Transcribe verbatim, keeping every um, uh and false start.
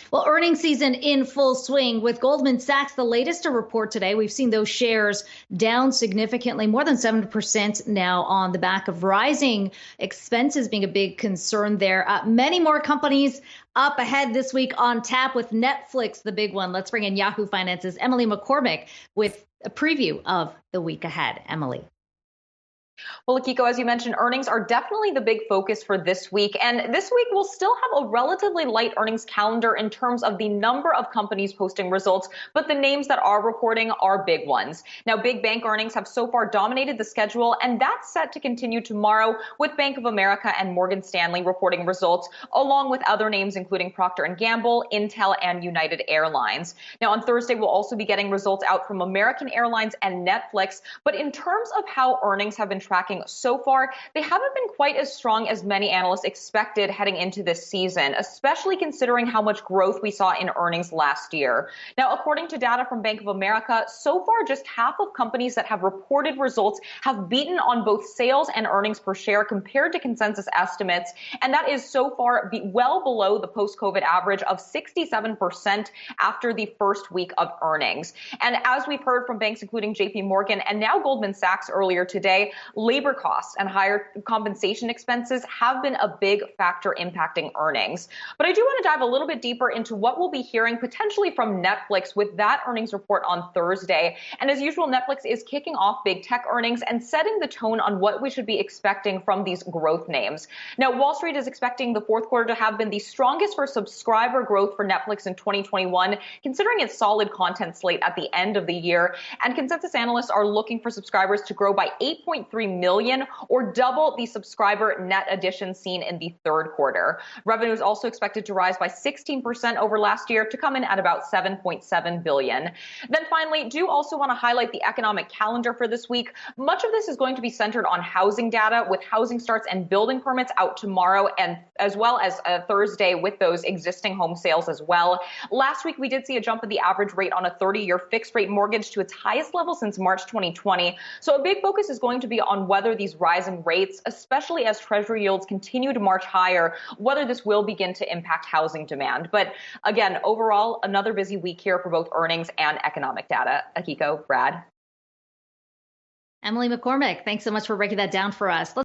Well, earnings season in full swing with Goldman Sachs, the latest to report today. We've seen those shares down significantly, more than seven percent now on the back of rising expenses being a big concern there. Uh, many more companies up ahead this week on tap with Netflix, the big one. Let's bring in Yahoo Finance's Emily McCormick with a preview of the week ahead. Emily. Well, Akiko, as you mentioned, earnings are definitely the big focus for this week. And this week, we'll still have a relatively light earnings calendar in terms of the number of companies posting results, but the names that are reporting are big ones. Now, big bank earnings have so far dominated the schedule, and that's set to continue tomorrow with Bank of America and Morgan Stanley reporting results, along with other names including Procter and Gamble, Intel, and United Airlines. Now, on Thursday, we'll also be getting results out from American Airlines and Netflix. But in terms of how earnings have been tracking so far, they haven't been quite as strong as many analysts expected heading into this season, especially considering how much growth we saw in earnings last year. Now, according to data from Bank of America, so far just half of companies that have reported results have beaten on both sales and earnings per share compared to consensus estimates, and that is so far be well below the post-COVID average of sixty-seven percent after the first week of earnings. And as we've heard from banks including J P Morgan and now Goldman Sachs earlier today, labor costs and higher compensation expenses have been a big factor impacting earnings. But I do want to dive a little bit deeper into what we'll be hearing potentially from Netflix with that earnings report on Thursday. And as usual, Netflix is kicking off big tech earnings and setting the tone on what we should be expecting from these growth names. Now, Wall Street is expecting the fourth quarter to have been the strongest for subscriber growth for Netflix in twenty twenty-one, considering its solid content slate at the end of the year. And consensus analysts are looking for subscribers to grow by eight point three million, or double the subscriber net addition seen in the third quarter. Revenue is also expected to rise by sixteen percent over last year to come in at about seven point seven billion. Then finally, do also want to highlight the economic calendar for this week. Much of this is going to be centered on housing data, with housing starts and building permits out tomorrow, and as well as uh, Thursday with those existing home sales as well. Last week, we did see a jump in the average rate on a thirty-year fixed rate mortgage to its highest level since March twenty twenty. So a big focus is going to be on whether these rising rates, especially as Treasury yields continue to march higher, whether this will begin to impact housing demand. But again, overall, another busy week here for both earnings and economic data. Akiko, Brad. Emily McCormick, thanks so much for breaking that down for us. Let's